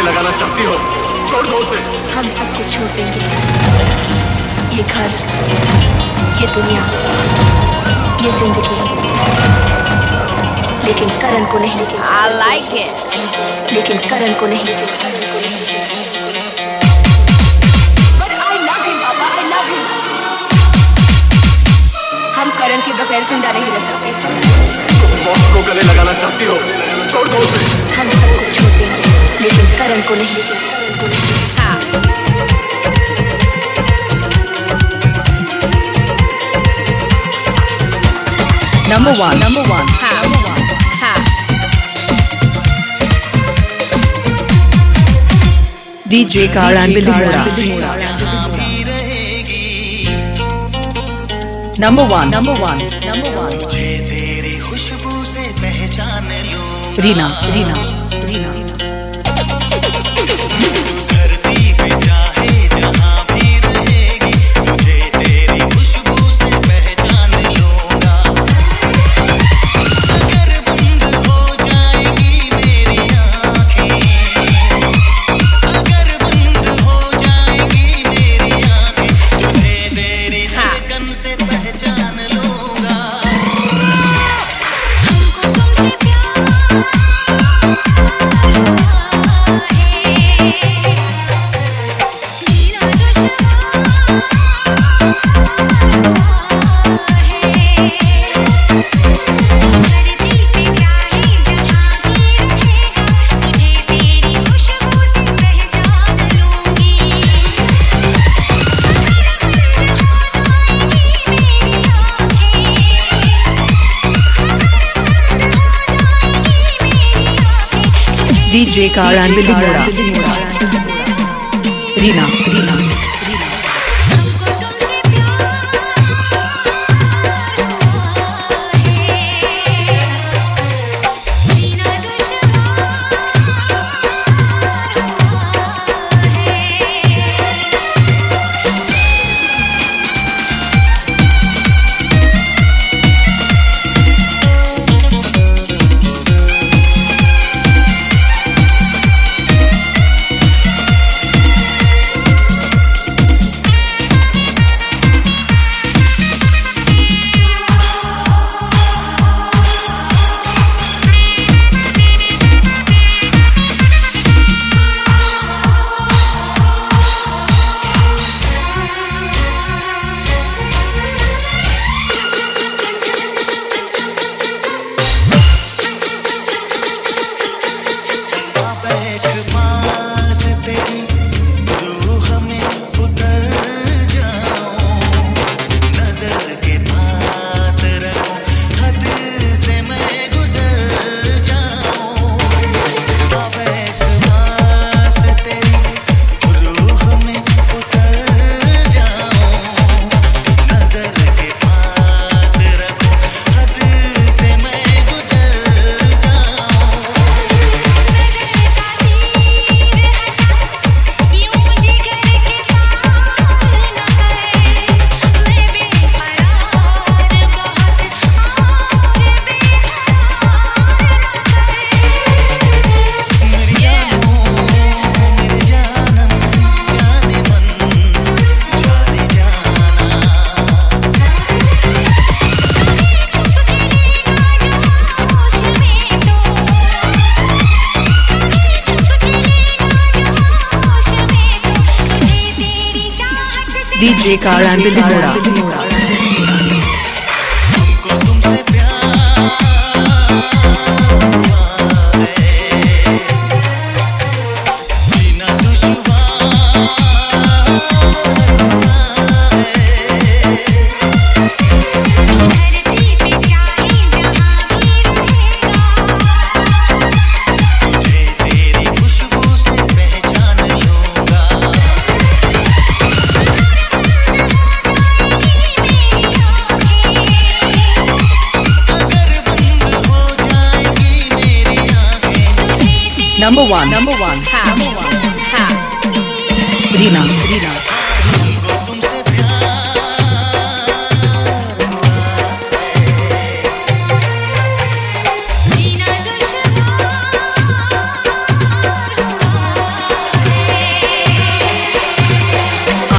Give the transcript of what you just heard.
लगाना चाहती हो, छोड़ दो उसे। हम सब कुछ छोड़ देंगे, ये घर, ये दुनिया, ये जिंदगी, लेकिन करण को नहीं। I like it. लेकिन करण को नहीं। But I love him, Papa, I love him. हम करण के बगैर जिंदा नहीं रह सकते। तुम बॉस को गले लगाना चाहती हो, छोड़ दो उसे। हम सब कुछ छोड़ देंगे, लेकिन करण को नहीं। Number one. DJ Karan Billimora. Number one. मुझे तेरी खुशबू से पहचान लूं। Rina. धरती पे चाहे जहां भी रहेगी, तुझे तेरी खुशबू से पहचान लूंगा। अगर बंद हो जाएगी मेरी आँखें, अगर बंद हो जाएगी मेरी आँखें, तुझे तेरी धड़कन से पहचान लूंगा। DJ Karan Billimora. Rina. DJ Karan Billimora. Number one. Rina.